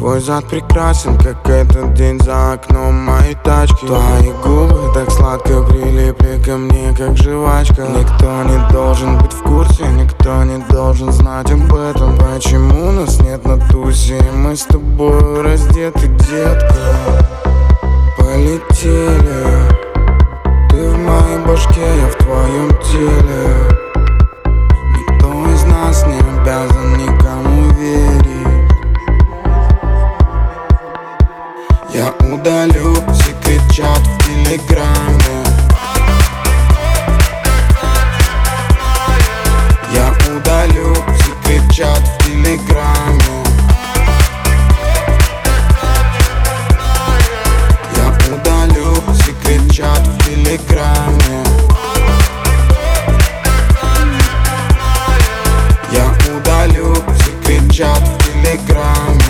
Твой зад прекрасен, как этот день за окном моей тачки. Твои губы так сладко прилипли ко мне, как жвачка. Никто не должен быть в курсе, никто не должен знать об этом. Почему нас нет на тусе, мы с тобой раздеты, детка. Полетели. Ты в моей башке, я в твоем теле. Никто из нас не обязан никому верить. Я удалю секрет-чат в Телеграме. Я удалю секрет-чат в Телеграме. Я удалю секрет-чат в Телеграме. Я удалю секрет-чат в Телеграме.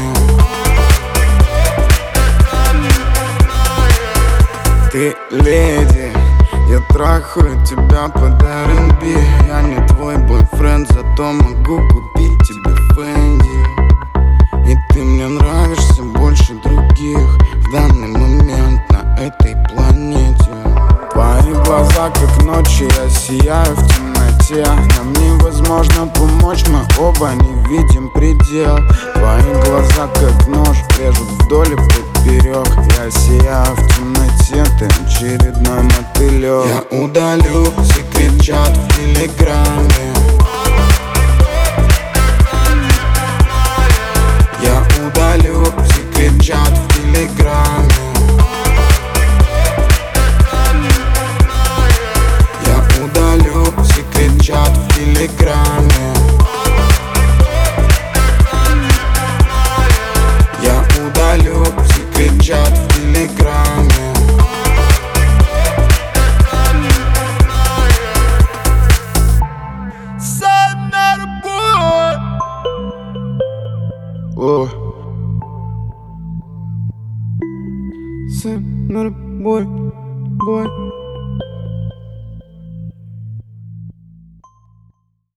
Ты леди, я трахаю тебя под R&B. Я не твой бойфренд, зато могу купить тебе Фэнди. И ты мне нравишься больше других в данный момент на этой планете. Твои глаза как ночи, я сияю в темноте. Нам невозможно помочь, мы оба не видим предел. Твои глаза как нож, режут вдоль и поперек. Я сияю в темноте, ты очередной мотылек. Я удалю секрет-чат в Телеграме. Я удалю секрет-чат в Телеграме. Я удалю секрет-чат в Телеграме. Я удалю секрет-чат в Телеграме. Oh. Son, not a boy, boy.